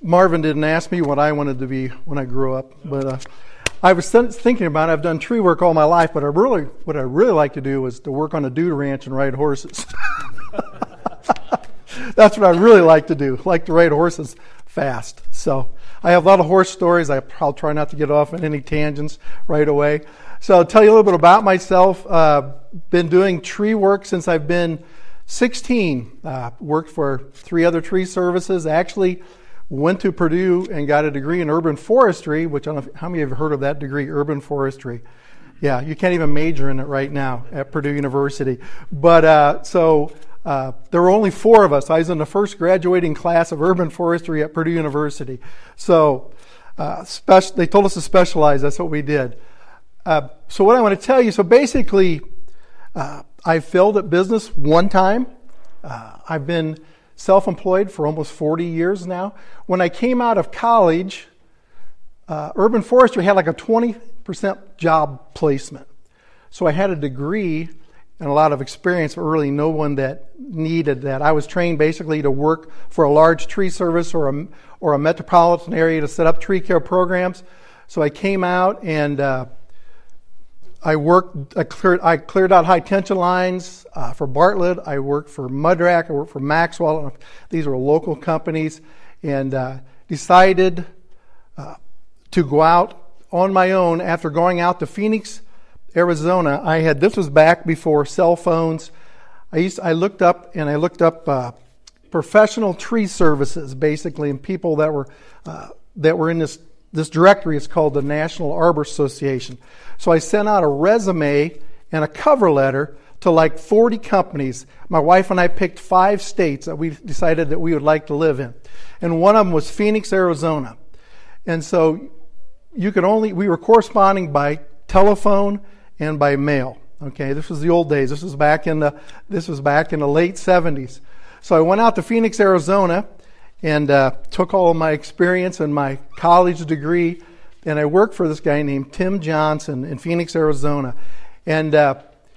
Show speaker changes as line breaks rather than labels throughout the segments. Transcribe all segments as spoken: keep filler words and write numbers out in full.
Marvin didn't ask me what I wanted to be when I grew up, but uh, I was thinking about it. I've done tree work all my life, but I really, what I really like to do is to work on a dude ranch and ride horses. That's what I really like to do. I like to ride horses fast. So I have a lot of horse stories. I, I'll try not to get off on any tangents right away. So I'll tell you a little bit about myself. Uh, been doing tree work since I've been sixteen. Uh, worked for three other tree services. Actually went to Purdue and got a degree in urban forestry, which I don't know if, how many of you have heard of that degree, urban forestry? Yeah, you can't even major in it right now at Purdue University. But uh, so uh, there were only four of us. I was in the first graduating class of urban forestry at Purdue University. So uh, spec- they told us to specialize. That's what we did. Uh, so what I want to tell you, so basically, uh, I failed at business one time. Uh, I've been self-employed for almost forty years now. When I came out of college, uh, urban forestry had like a twenty percent job placement. So I had a degree and a lot of experience, but really no one that needed that. I was trained basically to work for a large tree service or a, or a metropolitan area to set up tree care programs. So I came out and uh, I worked, I cleared, I cleared out high tension lines uh, for Bartlett. I worked for Mudrack. I worked for Maxwell. These were local companies, and uh, decided uh, to go out on my own after going out to Phoenix, Arizona. I had, this was back before cell phones. I used, I looked up and I looked up uh, professional tree services, basically, and people that were uh, that were in this. This directory is called the National Arbor Association. So I sent out a resume and a cover letter to like forty companies. My wife and I picked five states that we decided that we would like to live in. And one of them was Phoenix, Arizona. And so you could only, we were corresponding by telephone and by mail. Okay, this was the old days. This was back in the, this was back in the late seventies. So I went out to Phoenix, Arizona, and uh, took all of my experience and my college degree, and I worked for this guy named Tim Johnson in Phoenix, Arizona. And uh,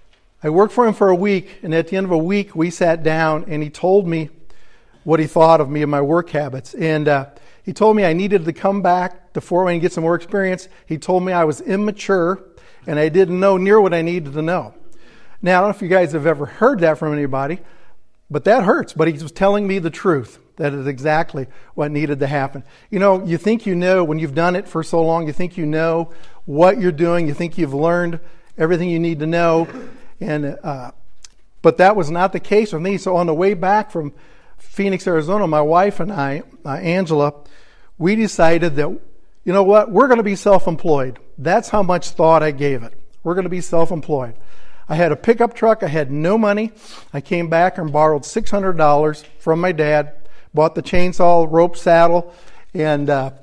I worked for him for a week, and at the end of a week, we sat down, and he told me what he thought of me and my work habits. And uh, he told me I needed to come back to Fort Wayne and get some more experience. He told me I was immature, and I didn't know near what I needed to know. Now, I don't know if you guys have ever heard that from anybody, but that hurts. But he was telling me the truth. That is exactly what needed to happen. You know, you think you know, when you've done it for so long, you think you know what you're doing. You think you've learned everything you need to know. And uh, but that was not the case with me. So on the way back from Phoenix, Arizona, my wife and I, uh, Angela, we decided that, you know what, we're going to be self-employed. That's how much thought I gave it. We're going to be self-employed. I had a pickup truck. I had no money. I came back and borrowed six hundred dollars from my dad. Bought the chainsaw, rope, saddle, and uh,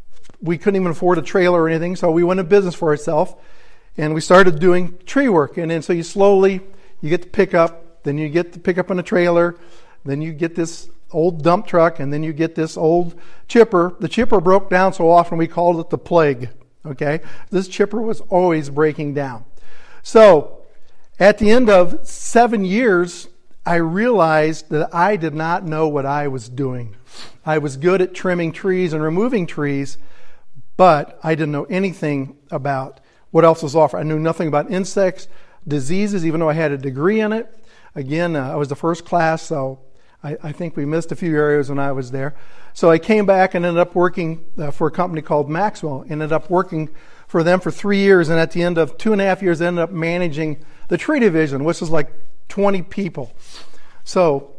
we couldn't even afford a trailer or anything, so we went in business for ourselves, and we started doing tree work. And then so you slowly, you get the pickup, then you get the pickup in a trailer, then you get this old dump truck, and then you get this old chipper. The chipper broke down so often we called it the plague, okay? This chipper was always breaking down. So at the end of seven years, I realized that I did not know what I was doing. I was good at trimming trees and removing trees, but I didn't know anything about what else was offered. I knew nothing about insects, diseases, even though I had a degree in it. Again, uh, I was the first class, so I, I think we missed a few areas when I was there. So I came back and ended up working uh, for a company called Maxwell. Ended up working for them for three years, and at the end of two and a half years, ended up managing the tree division, which was like twenty people. So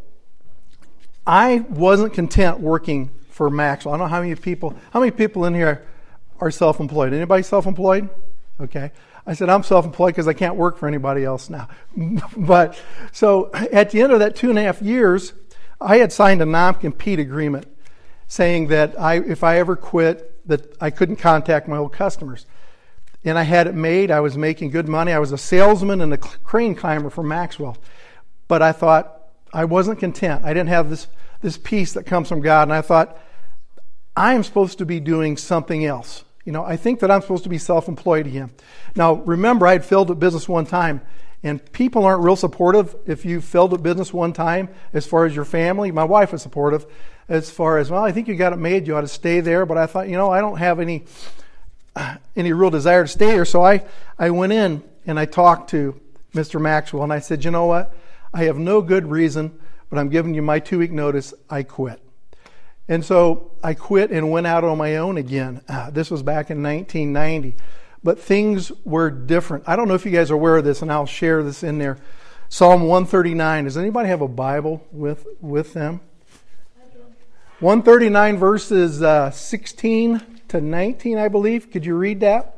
I wasn't content working for Maxwell. I don't know how many people, how many people in here are self-employed? Anybody self-employed? Okay. I said, I'm self-employed because I can't work for anybody else now. But so at the end of that two and a half years, I had signed a non-compete agreement saying that I, if I ever quit, that I couldn't contact my old customers. And I had it made. I was making good money. I was a salesman and a crane climber for Maxwell. But I thought I wasn't content. I didn't have this, this peace that comes from God. And I thought, I am supposed to be doing something else. You know, I think that I'm supposed to be self-employed again. Now, remember, I had failed at business one time. And people aren't real supportive if you failed at business one time as far as your family. My wife was supportive. as far as, well, I think you got it made, you ought to stay there. But I thought, you know, I don't have any any real desire to stay here. So I, I went in and I talked to Mister Maxwell, and I said, you know what? I have no good reason, but I'm giving you my two-week notice. I quit. And so I quit and went out on my own again. Uh, this was back in nineteen ninety. But things were different. I don't know if you guys are aware of this, and I'll share this in there. Psalm one thirty-nine. Does anybody have a Bible with, with them? one thirty-nine verses uh, sixteen to nineteen, I believe. Could you read that?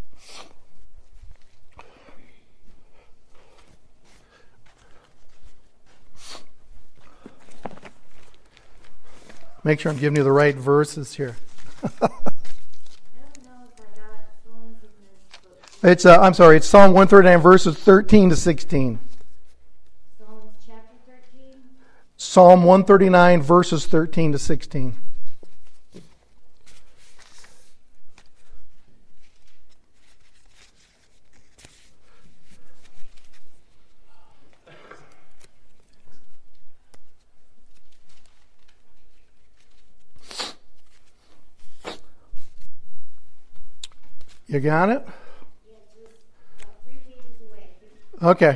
Make sure I'm giving you the right verses here. It's uh, I'm sorry, it's Psalm one thirty-nine verses thirteen to sixteen.
Psalms chapter thirteen?
Psalm one thirty-nine verses thirteen to sixteen. You got it?
Yeah, just about three pages away.
Okay.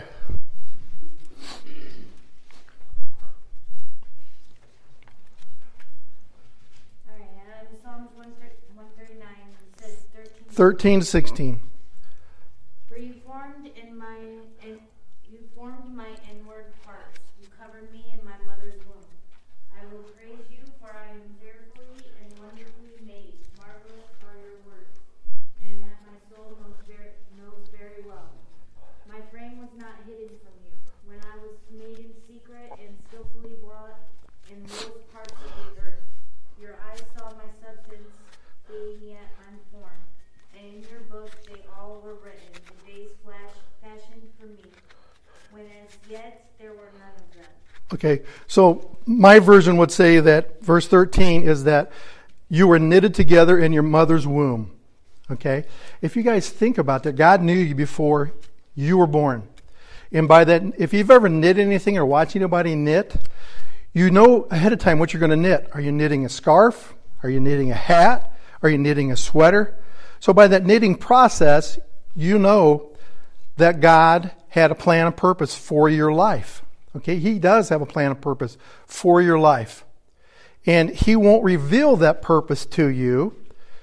All right, and Psalms one thirty-nine, it says thirteen.
thirteen to sixteen.
For you formed in my, in, you formed my inward parts. You covered me in my mother's womb. I will praise you, for I am fearfully and wonderfully made. Marvelous are your words, and that my soul knows very, knows very well. My frame was not hidden from you, when I was made in secret and skillfully wrought in those parts of the earth. Your eyes saw my substance, being yet unformed, and in your book they all were written, the days flash, fashioned for me, when as yet there were none of them.
Okay, so my version would say that verse thirteen is that you were knitted together in your mother's womb. Okay? If you guys think about that, God knew you before you were born. And by that, if you've ever knit anything or watched anybody knit, you know ahead of time what you're going to knit. Are you knitting a scarf? Are you knitting a hat? Are you knitting a sweater? So by that knitting process, you know that God had a plan and purpose for your life. Okay? He does have a plan and purpose for your life. And He won't reveal that purpose to you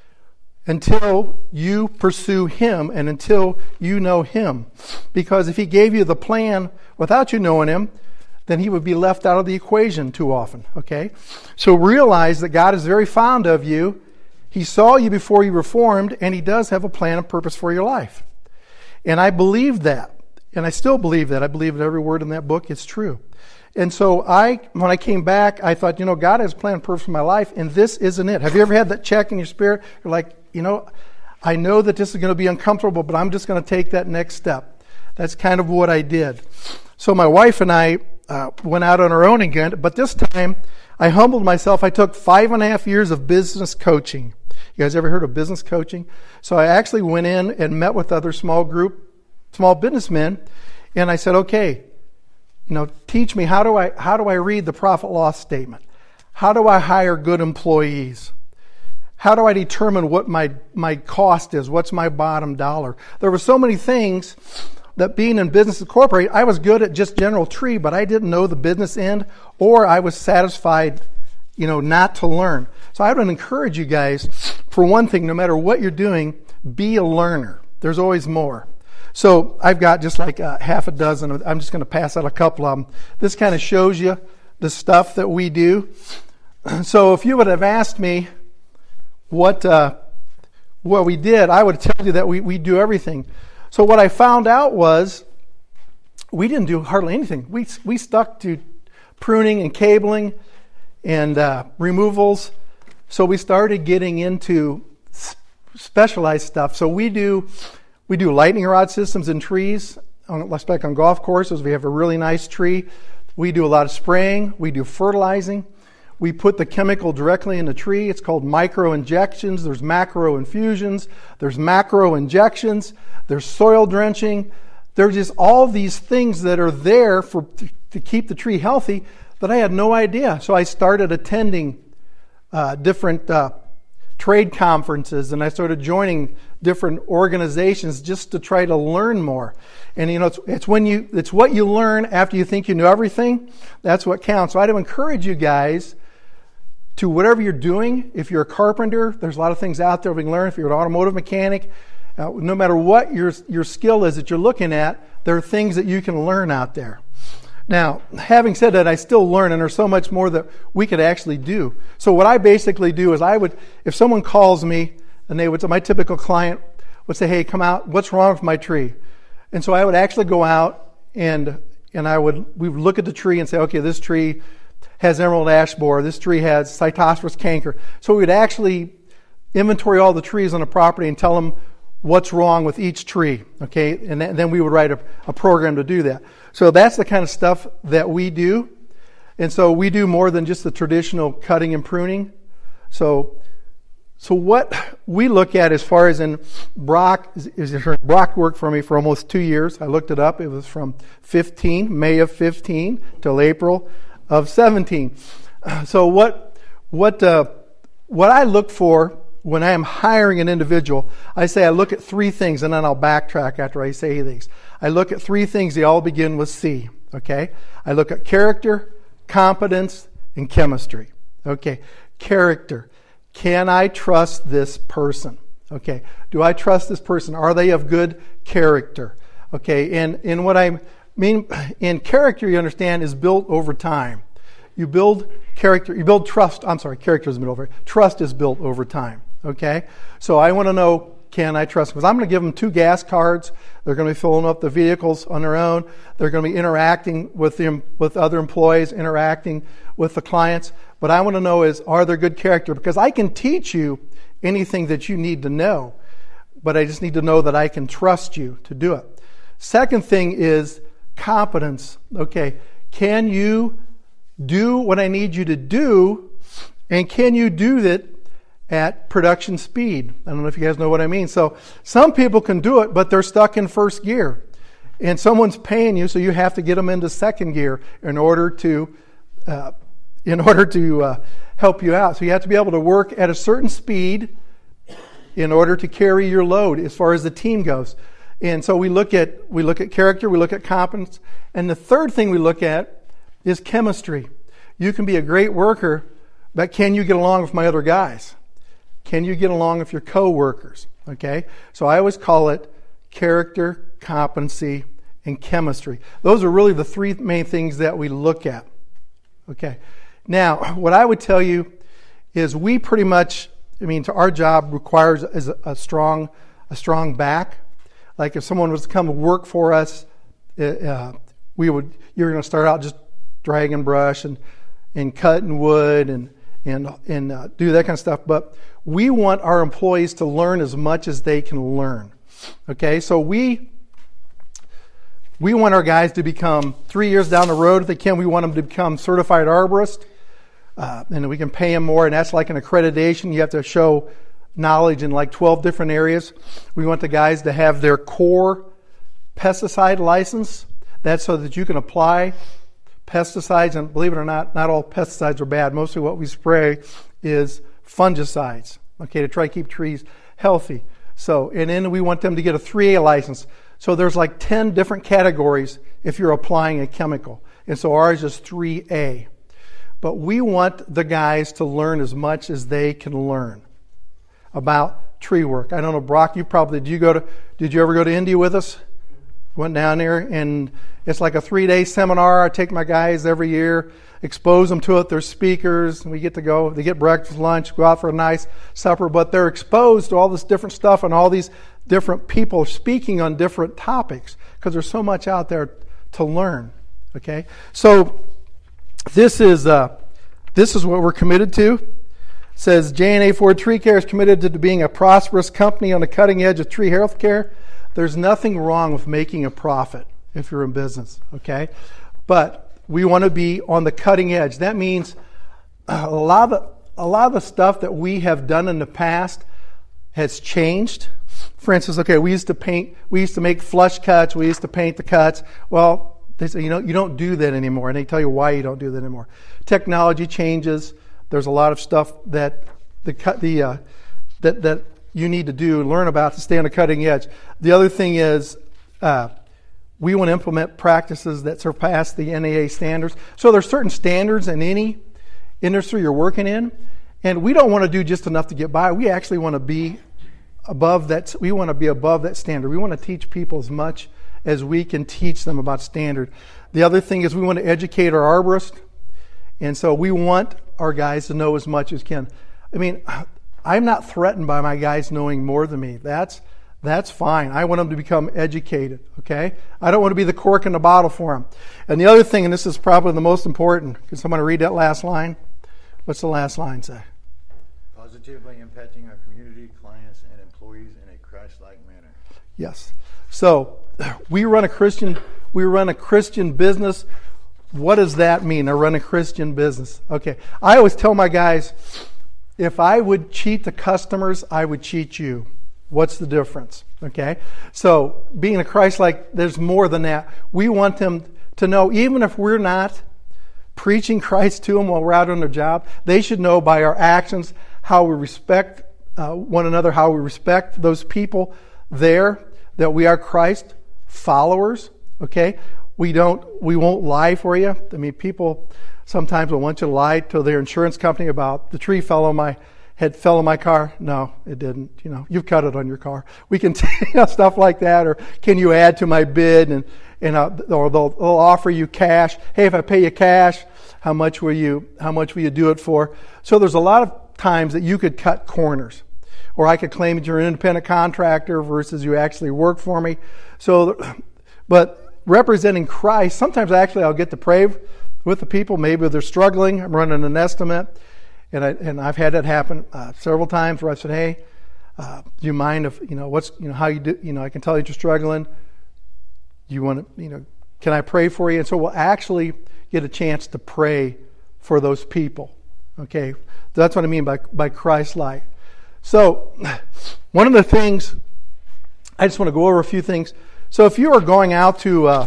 until you pursue Him and until you know Him. Because if He gave you the plan without you knowing Him, then He would be left out of the equation too often. Okay? So realize that God is very fond of you. He saw you before you were formed, and He does have a plan and purpose for your life. And I believe that. And I still believe that. I believe that every word in that book is true. And so I, when I came back, I thought, you know, God has a plan and purpose for my life, and this isn't it. Have you ever had that check in your spirit? You're like, you know, I know that this is going to be uncomfortable, but I'm just going to take that next step. That's kind of what I did. So my wife and I uh, went out on our own again, but this time I humbled myself. I took five and a half years of business coaching. You guys ever heard of business coaching? So I actually went in and met with other small group, small businessmen, and I said, okay, you know, teach me, how do I how do I read the profit loss statement? How do I hire good employees? How do I determine what my, my cost is? What's my bottom dollar? There were so many things that being in business incorporated, I was good at just general tree, but I didn't know the business end, or I was satisfied, you know, not to learn. So I would encourage you guys, for one thing, no matter what you're doing, be a learner. There's always more. So I've got just like a half a dozen. I'm just going to pass out a couple of them. This kind of shows you the stuff that we do. So if you would have asked me what uh, what we did, I would tell you that we, we do everything. So what I found out was we didn't do hardly anything. We we stuck to pruning and cabling and uh, removals. So we started getting into specialized stuff. So we do we do lightning rod systems in trees. On, let's back on golf courses, we have a really nice tree. We do a lot of spraying. We do fertilizing. We put the chemical directly in the tree. It's called micro injections. There's macro infusions. There's macro injections. There's soil drenching. There's just all these things that are there for to keep the tree healthy that I had no idea. So I started attending uh, different uh, trade conferences, and I started joining different organizations just to try to learn more. And you know, it's, it's when you, it's what you learn after you think you know everything. That's what counts. So I'd encourage you guys to whatever you're doing. If you're a carpenter, there's a lot of things out there we can learn. If you're an automotive mechanic, uh, no matter what your your skill is that you're looking at, there are things that you can learn out there. Now, having said that, I still learn, and there's so much more that we could actually do. So what I basically do is I would, if someone calls me, and they would, my typical client would say, hey, come out, what's wrong with my tree? And so I would actually go out and and I would, we would look at the tree and say, okay, this tree has emerald ash borer, this tree has Cytosporus canker. So we would actually inventory all the trees on the property and tell them what's wrong with each tree, okay? And then we would write a, a program to do that. So that's the kind of stuff that we do. And so we do more than just the traditional cutting and pruning. So so what we look at as far as in Brock, is, is Brock worked for me for almost two years. I looked it up. It was from fifteen, May of fifteen till April of seventeen. So what what uh, what I look for when I am hiring an individual, I say I look at three things, and then I'll backtrack after I say these. I look at three things. They all begin with C, okay? I look at character, competence, and chemistry. Okay, character. Can I trust this person? Okay, do I trust this person? Are they of good character? Okay, and, and what I mean in character, you understand, is built over time. You build character, you build trust. I'm sorry, character is built over. Trust is built over time. Okay, so I want to know, can I trust them? Because I'm going to give them two gas cards. They're going to be filling up the vehicles on their own. They're going to be interacting with them, with other employees, interacting with the clients. But I want to know is, are they good character? Because I can teach you anything that you need to know, but I just need to know that I can trust you to do it. Second thing is competence. Okay, can you do what I need you to do, and can you do that at production speed? I don't know if you guys know what I mean. So some people can do it, but they're stuck in first gear. And someone's paying you, so you have to get them into second gear in order to uh, in order to uh, help you out. So you have to be able to work at a certain speed in order to carry your load as far as the team goes. And so we look at we look at character, we look at competence, and the third thing we look at is chemistry. You can be a great worker, but can you get along with my other guys? Can you get along with your co-workers? Okay? So I always call it character, competency, and chemistry. Those are really the three main things that we look at. Okay? Now, what I would tell you is we pretty much, I mean, to our job requires a, a strong a strong back. Like if someone was to come work for us, uh, we would, you're going to start out just dragging brush and, and cutting wood and and and uh, do that kind of stuff. But we want our employees to learn as much as they can learn. Okay, so we we want our guys to become, three years down the road, if they can, we want them to become certified arborist, uh, and we can pay them more, and that's like an accreditation. You have to show knowledge in like twelve different areas. We want the guys to have their core pesticide license. That's so that you can apply pesticides, and believe it or not, not all pesticides are bad. Mostly what we spray is fungicides, okay, to try to keep trees healthy. So, and then we want them to get a three A license. So there's like ten different categories if you're applying a chemical. And so ours is three A. But we want the guys to learn as much as they can learn about tree work. I don't know, Brock, you probably, did you go to, did you ever go to India with us? Went down there, and it's like a three-day seminar. I take my guys every year, expose them to it. They're speakers. We get to go. They get breakfast, lunch, go out for a nice supper. But they're exposed to all this different stuff and all these different people speaking on different topics because there's so much out there to learn. Okay, so this is uh, this is what we're committed to. It says J and A Ford Tree Care is committed to being a prosperous company on the cutting edge of tree health care. There's nothing wrong with making a profit if you're in business, okay? But we want to be on the cutting edge. That means a lot of the, a lot of the stuff that we have done in the past has changed. For instance, okay, we used to paint, we used to make flush cuts, we used to paint the cuts. Well, They say, you know, you don't do that anymore. And they tell you why you don't do that anymore. Technology changes. There's a lot of stuff that the the uh, that that you need to do and learn about to stay on the cutting edge. The other thing is uh, we want to implement practices that surpass the N A A standards. So there's certain standards in any industry you're working in, and we don't want to do just enough to get by. We actually want to be above that. We want to be above that standard. We want to teach people as much as we can teach them about standard. The other thing is we want to educate our arborists, and so we want our guys to know as much as can. I mean, I'm not threatened by my guys knowing more than me. That's that's fine. I want them to become educated, okay? I don't want to be the cork in the bottle for them. And the other thing, and this is probably the most important, can someone read that last line? What's the last line say?
Positively impacting our community, clients, and employees in a Christ-like manner.
Yes. So we run a Christian, we run a Christian business. What does that mean? I run a Christian business. Okay. I always tell my guys, if I would cheat the customers, I would cheat you. What's the difference? Okay. So being a Christ-like, there's more than that. We want them to know, even if we're not preaching Christ to them while we're out on their job, they should know by our actions how we respect uh, one another, how we respect those people there, that we are Christ followers. Okay. We don't, we won't lie for you. I mean, people sometimes will want you to lie to their insurance company about the tree fell on my head, fell on my car. No, it didn't. You know, you've cut it on your car. We can, you know, stuff like that. Or can you add to my bid? And, and uh, or they'll, they'll offer you cash. Hey, if I pay you cash, how much will you, how much will you do it for? So there's a lot of times that you could cut corners. Or I could claim that you're an independent contractor versus you actually work for me. So, but representing Christ, sometimes actually I'll get to pray with the people. Maybe they're struggling. I'm running an estimate. And, I, and I've had that happen uh, several times where I said, hey, uh, do you mind if, you know, what's, you know, how you do, you know, I can tell you you're struggling. Do you want to, you know, can I pray for you? And so we'll actually get a chance to pray for those people. Okay. That's what I mean by, by Christ-like. So one of the things, I just want to go over a few things. So if you are going out to uh,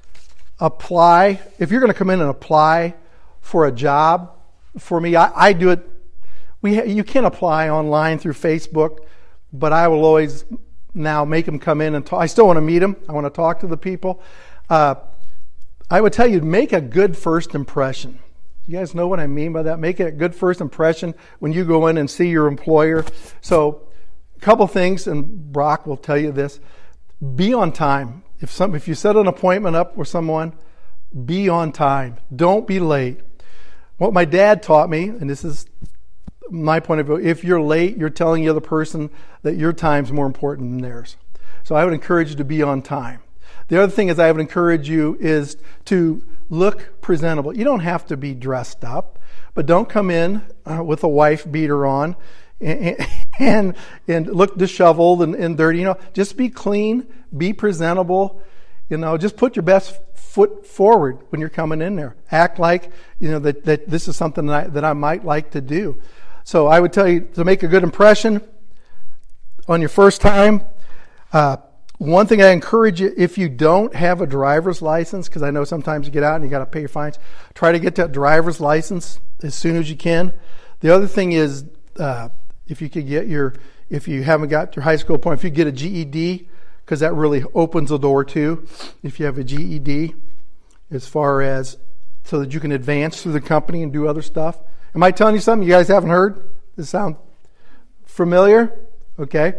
apply, if you're going to come in and apply for a job, for me, I, I do it. We ha- you can apply online through Facebook, but I will always now make them come in and talk. I still want to meet them. I want to talk to the people. Uh, I would tell you, make a good first impression. You guys know what I mean by that? Make a good first impression when you go in and see your employer. So a couple things, and Brock will tell you this. Be on time. If some, if you set an appointment up with someone, be on time. Don't be late. What my dad taught me, and this is my point of view, if you're late, you're telling the other person that your time's more important than theirs. So I would encourage you to be on time. The other thing is I would encourage you is to look presentable. You don't have to be dressed up, but don't come in uh, with a wife beater on and and, and look disheveled and, and dirty. You know, just be clean, be presentable. You know, just put your best foot forward when you're coming in there. Act like, you know, that, that this is something that I, that I might like to do. So I would tell you to make a good impression on your first time. Uh, one thing I encourage you, if you don't have a driver's license, because I know sometimes you get out and you got to pay your fines, try to get that driver's license as soon as you can. The other thing is, uh, if you could get your, if you haven't got your high school point, if you get a G E D, because that really opens the door too, if you have a G E D, as far as so that you can advance through the company and do other stuff. Am I telling you something you guys haven't heard? Does this sound familiar? Okay.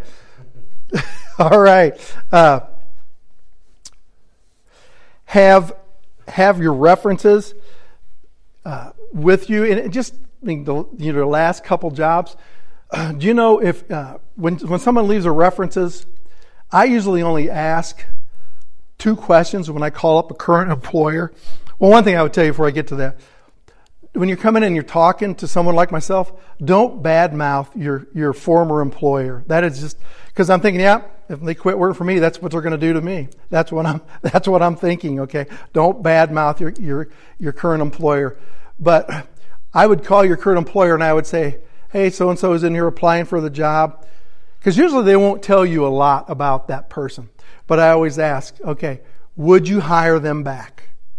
All right. Uh, have have your references uh, with you, and just I mean, the you know, the last couple jobs. Uh, do you know if uh, when when someone leaves their references, I usually only ask two questions when I call up a current employer. Well, one thing I would tell you before I get to that, when you're coming in and you're talking to someone like myself, don't badmouth your, your former employer. That is just, because I'm thinking, yeah, if they quit working for me, that's what they're going to do to me. That's what I'm, that's what I'm thinking, okay? Don't badmouth your, your, your current employer. But I would call your current employer and I would say, hey, so-and-so is in here applying for the job. Because usually they won't tell you a lot about that person. But I always ask, okay, would you hire them back?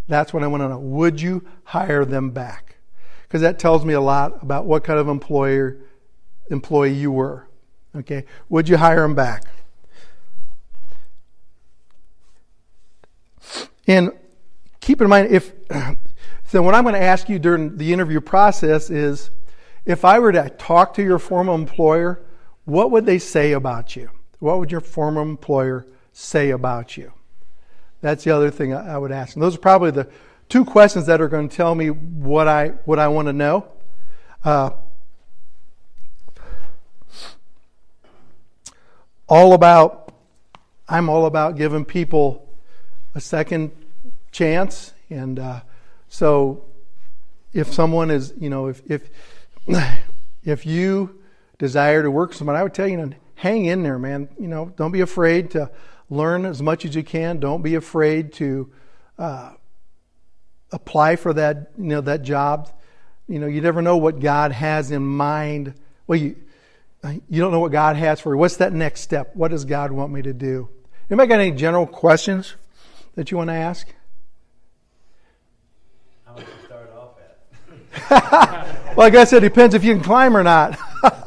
That's what I want to know. Would you hire them back? Because that tells me a lot about what kind of employer employee you were. Okay, would you hire them back? And keep in mind, if so, what I'm going to ask you during the interview process is, if I were to talk to your former employer, what would they say about you? What would your former employer say about you? That's the other thing I would ask. And those are probably the two questions that are going to tell me what I what I want to know. Uh, all about, I'm all about giving people a second chance, and uh, so if someone is, you know, if if if you desire to work with someone, I would tell you, you know, hang in there, man. You know, don't be afraid to learn as much as you can. Don't be afraid to uh, apply for that, you know, that job. You know, you never know what God has in mind. Well, you you don't know what God has for you. What's that next step? What does God want me to do? Anybody got any general questions that you want to ask?
How much you start off at?
Well, I guess it depends if you can climb or not.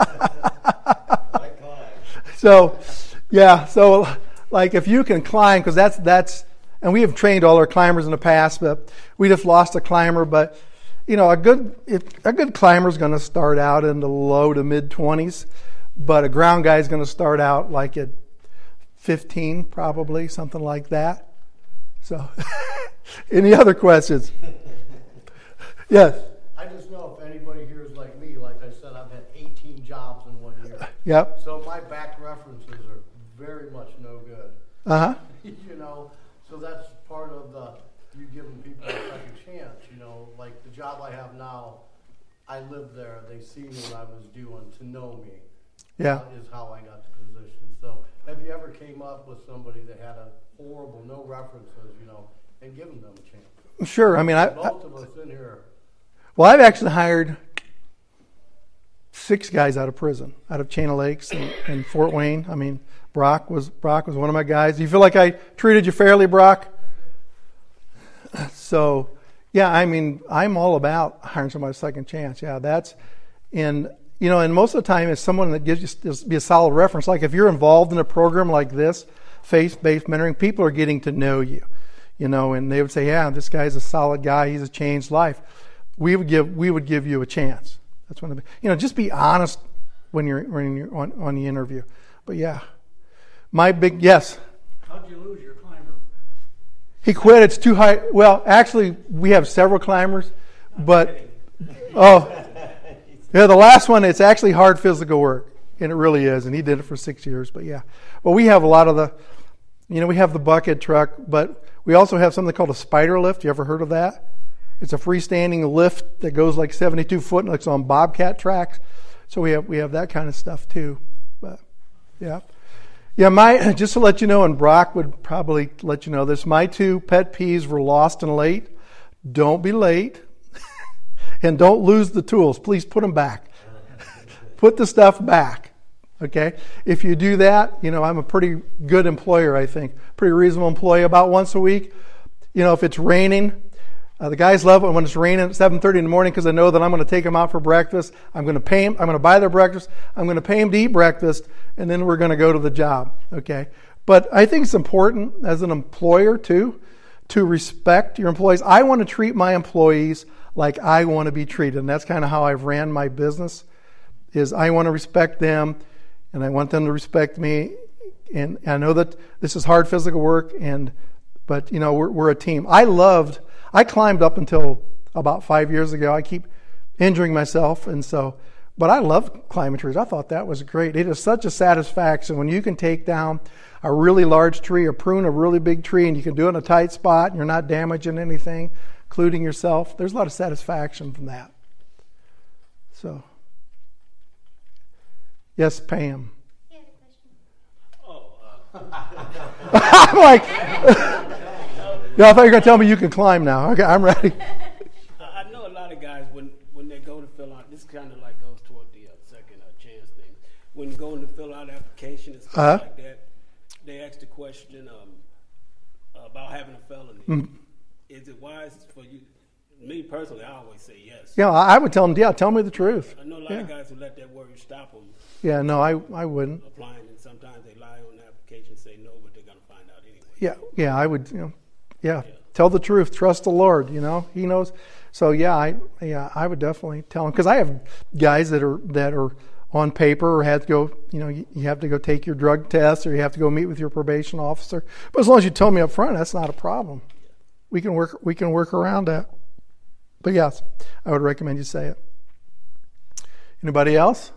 I climb.
So, yeah. So, like, if you can climb, because that's that's, and we have trained all our climbers in the past, but we just lost a climber. But you know, a good if, a good climber is going to start out in the low to mid twenties, but a ground guy is going to start out like at fifteen, probably something like that. So, any other questions? Yes.
I just know if anybody here is like me, like I said, I've had eighteen jobs in one year.
Yep.
So my back references are very much no good.
Uh huh.
You know, so that's part of the, you giving people a second chance, you know, like the job I have now, I lived there, they see me what I was doing to know me.
Yeah.
That is how I got the position. So have you ever came up with somebody that had a horrible, no references, you know, and given them a chance?
Sure. I mean, I, I
Both of us in here.
well, I've actually hired six guys out of prison, out of Chain of Lakes and, and Fort Wayne. I mean, Brock was Brock was one of my guys. Do you feel like I treated you fairly, Brock? So, yeah, I mean, I'm all about hiring somebody a second chance. Yeah, that's, and you know, and most of the time, it's someone that gives you just be a solid reference. Like if you're involved in a program like this, faith-based mentoring, people are getting to know you, you know, and they would say, yeah, this guy's a solid guy. He's a changed life. We would give we would give you a chance. That's one of the, you know, just be honest when you're when you're on, on the interview. But yeah, my big yes.
How'd you lose your climber?
He quit. It's too high. Well, actually, we have several climbers, but oh, yeah, the last one. It's actually hard physical work, and it really is. And he did it for six years. But yeah, well, we have a lot of the, you know, we have the bucket truck, but we also have something called a spider lift. You ever heard of that? It's a freestanding lift that goes like seventy-two foot, and it's on bobcat tracks. So we have we have that kind of stuff too. But yeah. Yeah, my just to let you know, and Brock would probably let you know this, my two pet peeves were lost and late. Don't be late. And don't lose the tools. Please put them back. Put the stuff back. Okay? If you do that, you know, I'm a pretty good employer, I think. Pretty reasonable employee. About once a week, you know, if it's raining, uh, the guys love it when it's raining at seven thirty in the morning because I know that I'm going to take them out for breakfast. I'm going to pay them. I'm going to buy their breakfast. I'm going to pay them to eat breakfast, and then we're going to go to the job. Okay? But I think it's important as an employer, too, to respect your employees. I want to treat my employees like I want to be treated, and that's kind of how I've ran my business, is I want to respect them, and I want them to respect me. And I know that this is hard physical work, and but, you know, we're, we're a team. I loved... I climbed up until about five years ago. I keep injuring myself, and so, but I love climbing trees. I thought that was great. It is such a satisfaction when you can take down a really large tree or prune a really big tree, and you can do it in a tight spot, and you're not damaging anything, including yourself. There's a lot of satisfaction from that. So, yes, Pam.
Yeah, question.
Oh, uh,
I'm like, yeah, I thought you were going to tell me you can climb now. Okay, I'm ready.
I I know a lot of guys, when, when they go to fill out, this kind of like goes toward the uh, second uh, chance thing. When going to fill out application and stuff
Uh-huh.
like that, they ask the question um, about having a felony.
Mm.
is it wise for you? Me personally, I always say yes.
Yeah, I I would tell them, yeah, tell me the truth.
I know a lot
Yeah.
of guys who let that word stop them
Yeah, no, I, I wouldn't.
applying, and sometimes they lie on the application, say no, but they're going to find out anyway.
Yeah, yeah, I would, you know, yeah,
Yeah.
tell the truth, trust the Lord, you know, He knows. So yeah, I, yeah, I would definitely tell them, because I have guys that are, that are on paper or have to go, you know, you, you have to go take your drug test or you have to go meet with your probation officer. But as long as you tell me up front, that's not a problem. We can work, we can work around that. But yes, I would recommend you say it. Anybody else?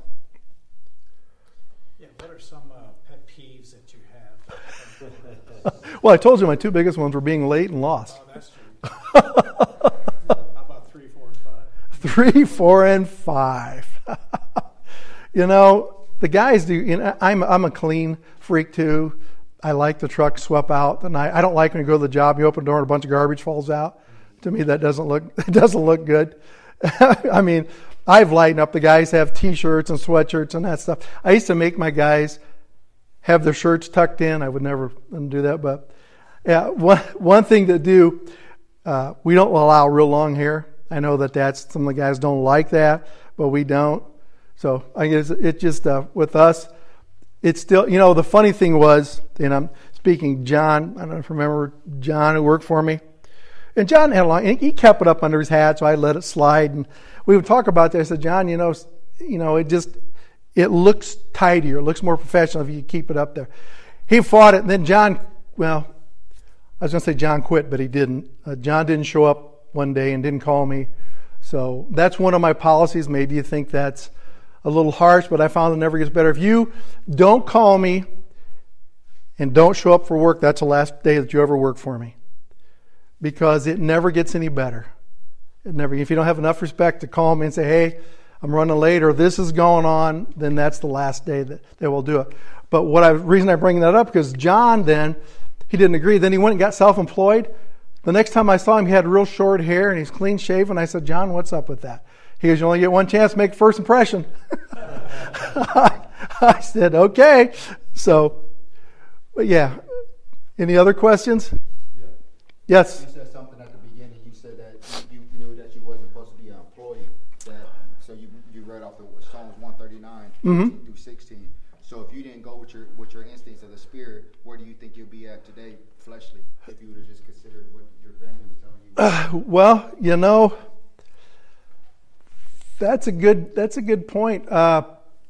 Yeah, what are some uh, pet peeves that you have?
Well, I told you my two biggest ones were being late and lost.
Oh, that's true. How about three, four, and five?
Three, four, and five. You know, the guys do. You know, I'm I'm a clean freak too. I like the truck swept out, and I, I don't like when you go to the job, you open the door, and a bunch of garbage falls out. To me, that doesn't look it doesn't look good. I mean, I've lightened up. The guys have T-shirts and sweatshirts and that stuff. I used to make my guys have their shirts tucked in. I would never do that, but yeah, one one thing to do. Uh, we don't allow real long hair. I know that that's some of the guys don't like that, but we don't. So I guess it just uh, with us, it's still. You know, the funny thing was, and I'm speaking John. I don't know if you remember John who worked for me. And John had a long, he kept it up under his hat, so I let it slide. And we would talk about that. I said, John, you know, you know, it just, it looks tidier, it looks more professional if you keep it up there. He fought it, and then John, well, I was going to say John quit, but he didn't. Uh, John didn't show up one day and didn't call me. So that's one of my policies. Maybe you think that's a little harsh, but I found it never gets better. If you don't call me and don't show up for work, that's the last day that you ever work for me. Because it never gets any better. It never. If you don't have enough respect to call me and say, hey, I'm running late or this is going on, then that's the last day that they will do it. But what I reason I bring that up, because John then, he didn't agree. Then he went and got self-employed. The next time I saw him, he had real short hair and he's clean shaven. I said, John, what's up with that? He goes, you only get one chance to make first impression. I said, okay. So, but yeah. Any other questions?
Yeah.
Yes.
You said something at the beginning. You said that you, you knew that you wasn't supposed to be an employee. That so you you read off the Psalms one thirty-nine
Mm-hmm.
through sixteen. So if you didn't go with your with your instincts of the spirit, where do you think you'll be at today, fleshly? If you would have just considered what your family was telling you.
Uh, well, you know, that's a good that's a good point. Uh,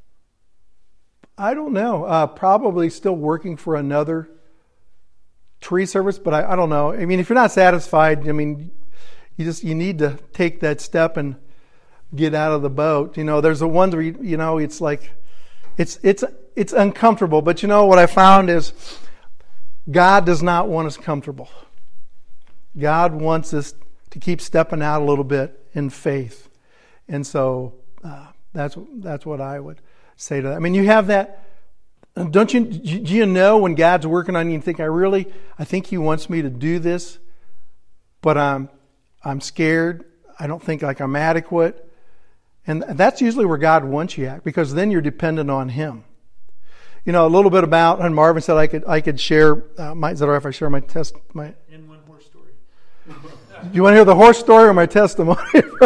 I don't know. Uh, probably still working for another tree service, but I, I don't know. I mean, if you're not satisfied, I mean, you just you need to take that step and get out of the boat. You know, there's a one where you, you know it's like it's it's it's uncomfortable. But you know what I found is God does not want us comfortable. God wants us to keep stepping out a little bit in faith, and so uh, that's that's what I would say to that. I mean, you have that. Don't you? Do you know when God's working on you and think, I really, I think He wants me to do this, but I'm, I'm scared. I don't think like I'm adequate, and that's usually where God wants you at, because then you're dependent on Him. You know, a little bit about, and Marvin said I could, I could share. Uh, my, is that all right if I share my test? My
In one horse story.
Do you want to hear the horse story or my testimony?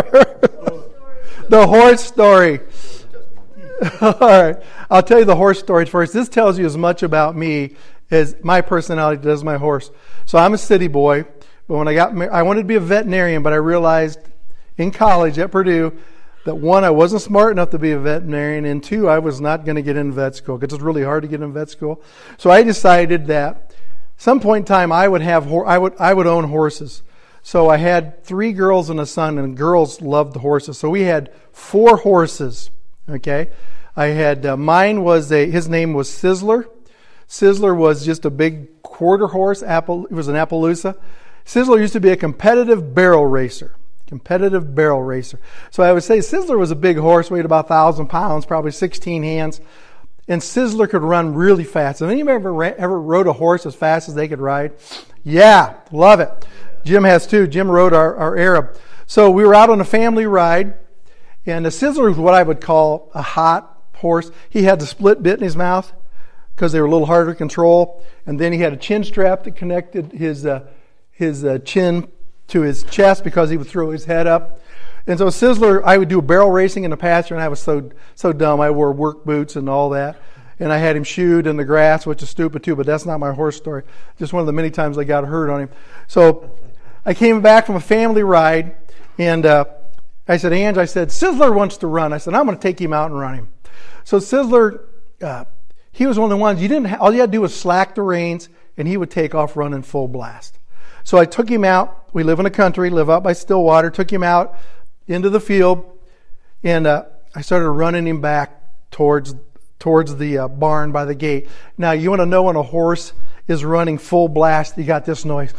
The horse story. All right. I'll tell you the horse story first. This tells you as much about me as my personality does my horse. So I'm a city boy, but when I got married, I wanted to be a veterinarian, but I realized in college at Purdue that one, I wasn't smart enough to be a veterinarian, and two, I was not going to get in vet school because it's really hard to get in vet school. So I decided that some point in time I would have I would I would own horses. So I had three girls and a son, and girls loved horses. So we had four horses. Okay, I had uh, mine was a his name was Sizzler. Sizzler was just a big quarter horse. Apple, it was an Appaloosa. Sizzler used to be a competitive barrel racer. Competitive barrel racer. So I would say Sizzler was a big horse, weighed about a thousand pounds, probably sixteen hands. And Sizzler could run really fast. Have anybody ever, ever rode a horse as fast as they could ride? Yeah, love it. Jim has too. Jim rode our, our Arab. So we were out on a family ride. And the Sizzler was what I would call a hot horse. He had the split bit in his mouth because they were a little harder to control. And then he had a chin strap that connected his uh, his uh, chin to his chest because he would throw his head up. And so Sizzler, I would do barrel racing in the pasture, and I was so so dumb. I wore work boots and all that. And I had him shoed in the grass, which is stupid too, but that's not my horse story. Just one of the many times I got hurt on him. So I came back from a family ride, and uh, I said, Ange, I said, Sizzler wants to run. I said, I'm going to take him out and run him. So Sizzler, uh, he was one of the ones, you didn't ha- all you had to do was slack the reins, and he would take off running full blast. So I took him out. We live in the country, live out by Stillwater, took him out into the field, and uh, I started running him back towards towards the uh, barn by the gate. Now, you want to know when a horse is running full blast, you got this noise.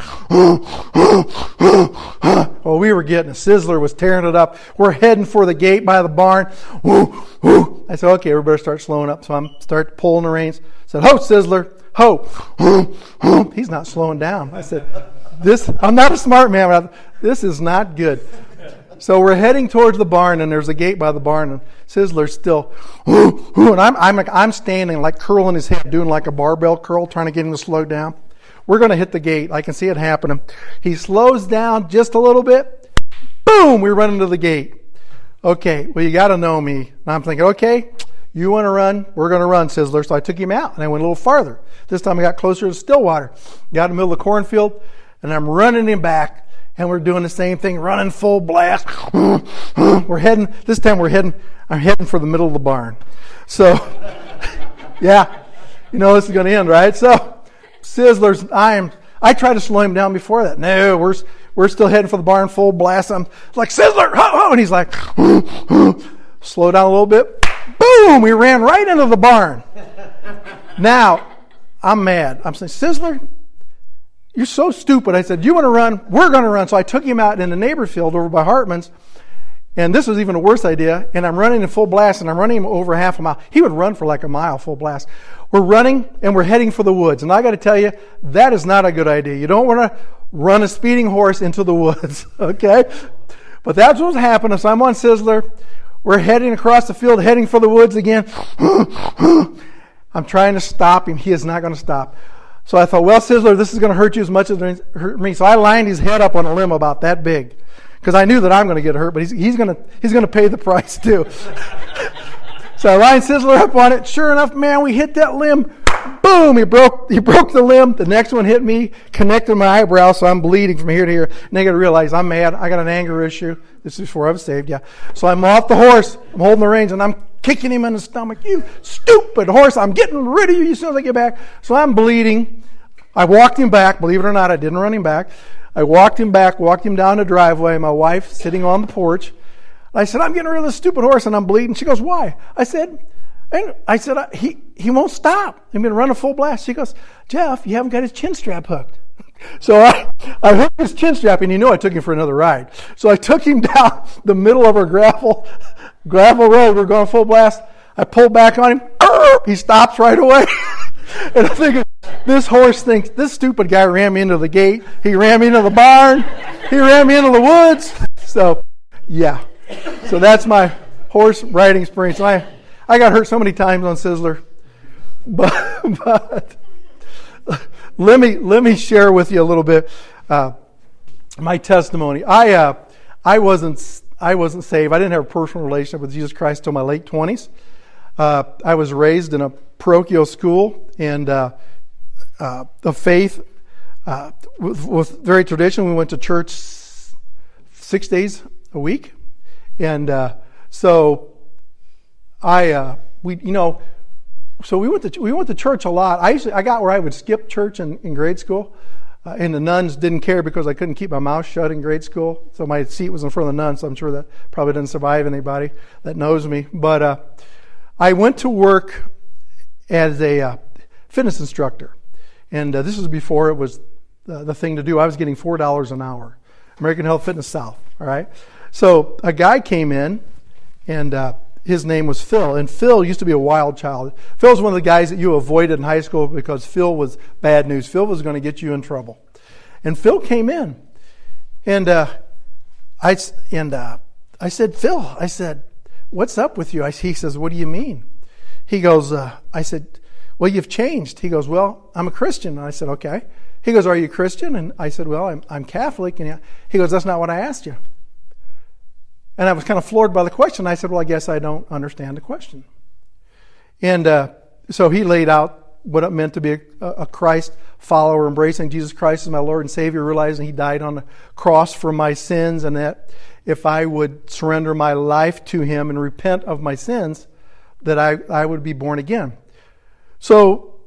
Well, we were getting it. Sizzler was tearing it up. We're heading for the gate by the barn. I said, okay, we better start slowing up. So I'm start pulling the reins. I said, ho, Sizzler, ho. He's not slowing down. I said, this, I'm not a smart man, but this is not good. So we're heading towards the barn, and there's a gate by the barn, and Sizzler's still, and I'm, I'm, I'm standing like curling his head, doing like a barbell curl, trying to get him to slow down. We're going to hit the gate. I can see it happening. He slows down just a little bit. Boom! We run into the gate. Okay, well, you got to know me. And I'm thinking, okay, you want to run? We're going to run, Sizzler. So I took him out, and I went a little farther. This time I got closer to Stillwater. Got in the middle of the cornfield, and I'm running him back. And we're doing the same thing, running full blast. We're heading, this time we're heading, I'm heading for the middle of the barn. So, yeah, you know this is going to end, right? So, Sizzler's, I am, I tried to slow him down before that. No, we're we're still heading for the barn full blast. I'm like, Sizzler, ho, ho, and he's like, slow down a little bit. Boom, we ran right into the barn. Now, I'm mad. I'm saying, Sizzler, you're so stupid. I said, you want to run? We're going to run. So I took him out in the neighbor field over by Hartman's. And this was even a worse idea. And I'm running in full blast, and I'm running him over half a mile. He would run for like a mile full blast. We're running, and we're heading for the woods. And I got to tell you, that is not a good idea. You don't want to run a speeding horse into the woods, okay? But that's what's happening. So I'm on Sizzler. We're heading across the field, heading for the woods again. I'm trying to stop him. He is not going to stop. So I thought, well, Sizzler, this is going to hurt you as much as it hurt me. So I lined his head up on a limb about that big, because I knew that I'm going to get hurt, but he's, he's going to he's going to pay the price too. So I lined Sizzler up on it. Sure enough, man, we hit that limb. Boom! He broke he broke the limb. The next one hit me, connected my eyebrow, so I'm bleeding from here to here. And I got to realize I'm mad. I got an anger issue. This is before I was saved, yeah. So I'm off the horse. I'm holding the reins, and I'm kicking him in the stomach. You stupid horse, I'm getting rid of you as soon as I get back. So I'm bleeding. I walked him back. Believe it or not, I didn't run him back. I walked him back, walked him down the driveway. My wife sitting on the porch. I said, I'm getting rid of this stupid horse, and I'm bleeding. She goes, why? I said, and I said, he, he won't stop. I've been running full blast. She goes, Jeff, you haven't got his chin strap hooked. So I, I hooked his chin strap, and you know I took him for another ride. So I took him down the middle of our gravel gravel road. We're going full blast. I pulled back on him. He stops right away. And I'm thinking, this horse thinks, this stupid guy ran me into the gate. He ran me into the barn. He ran me into the woods. So, yeah. So that's my horse riding experience. I, I got hurt so many times on Sizzler. But, but let me let me share with you a little bit uh, my testimony. I uh, I wasn't I wasn't saved. I didn't have a personal relationship with Jesus Christ until my late twenties. Uh, I was raised in a parochial school and uh, uh, of faith uh, with, with very traditional. We went to church six days a week, and uh, so I uh, we you know. So we went to we went to church a lot. I usually I got where I would skip church in, in grade school, uh, and the nuns didn't care because I couldn't keep my mouth shut in grade school. So my seat was in front of the nuns. So I'm sure that probably didn't survive anybody that knows me. But uh, I went to work as a uh, fitness instructor, and uh, this was before it was uh, the thing to do. I was getting four dollars an hour, American Health Fitness South. All right. So a guy came in, and uh, his name was Phil, and Phil used to be a wild child. Phil's one of the guys that you avoided in high school because Phil was bad news. Phil was going to get you in trouble. And Phil came in, and uh, I and uh, I said, Phil, I said, what's up with you? I, he says, what do you mean? He goes, uh, I said, well, you've changed. He goes, well, I'm a Christian. And I said, okay. He goes, are you a Christian? And I said, well, I'm, I'm Catholic. And he goes, that's not what I asked you. And I was kind of floored by the question. I said, well, I guess I don't understand the question. And uh, so he laid out what it meant to be a, a Christ follower, embracing Jesus Christ as my Lord and Savior, realizing he died on the cross for my sins, and that if I would surrender my life to him and repent of my sins, that I, I would be born again. So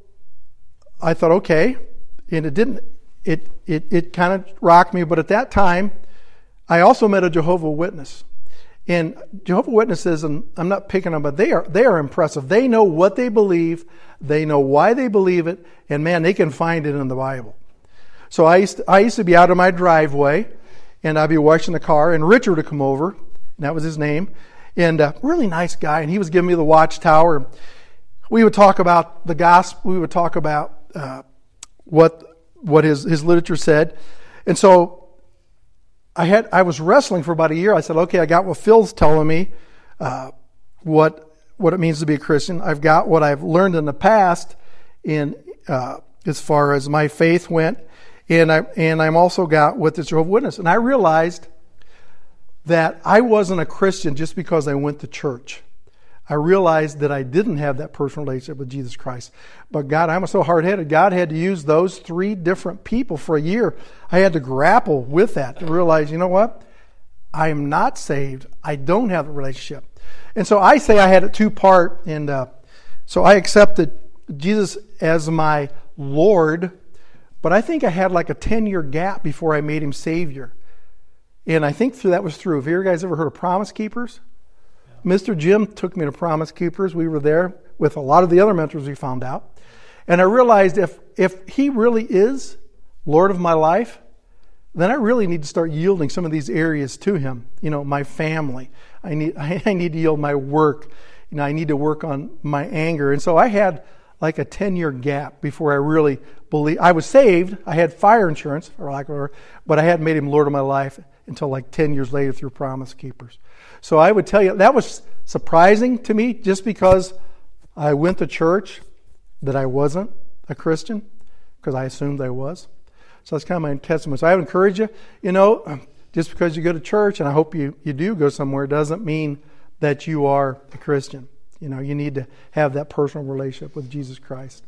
I thought, okay, and it didn't, it, it, it kind of rocked me, but at that time, I also met a Jehovah's Witness. And Jehovah's Witnesses, and I'm not picking them, but they are they are impressive. They know what they believe, they know why they believe it, and man, they can find it in the Bible. So I used to, I used to be out of my driveway, and I'd be washing the car, and Richard would come over, and that was his name, and a really nice guy, and he was giving me the Watchtower. We would talk about the gospel. We would talk about uh, what what his his literature said, and so. I had I was wrestling for about a year. I said, okay, I got what Phil's telling me, uh, what what it means to be a Christian. I've got what I've learned in the past, in uh, as far as my faith went, and I and I'm also got what the Jehovah's Witness. And I realized that I wasn't a Christian just because I went to church. I realized that I didn't have that personal relationship with Jesus Christ. But God, I'm so hard-headed. God had to use those three different people for a year. I had to grapple with that to realize, you know what? I am not saved. I don't have a relationship. And so I say I had a two-part, and uh, so I accepted Jesus as my Lord, but I think I had like a ten-year gap before I made him Savior. And I think that was through. Have you guys ever heard of Promise Keepers? Mister Jim took me to Promise Keepers. We were there with a lot of the other mentors we found out. And I realized if if he really is Lord of my life, then I really need to start yielding some of these areas to him. You know, my family. I need I need to yield my work. You know, I need to work on my anger. And so I had like a ten-year gap before I really believed. I was saved. I had fire insurance, or like, or, but I hadn't made him Lord of my life until like ten years later through Promise Keepers. So I would tell you, that was surprising to me just because I went to church that I wasn't a Christian, because I assumed I was. So that's kind of my testimony. So I would encourage you, you know, just because you go to church, and I hope you, you do go somewhere, doesn't mean that you are a Christian. You know, you need to have that personal relationship with Jesus Christ.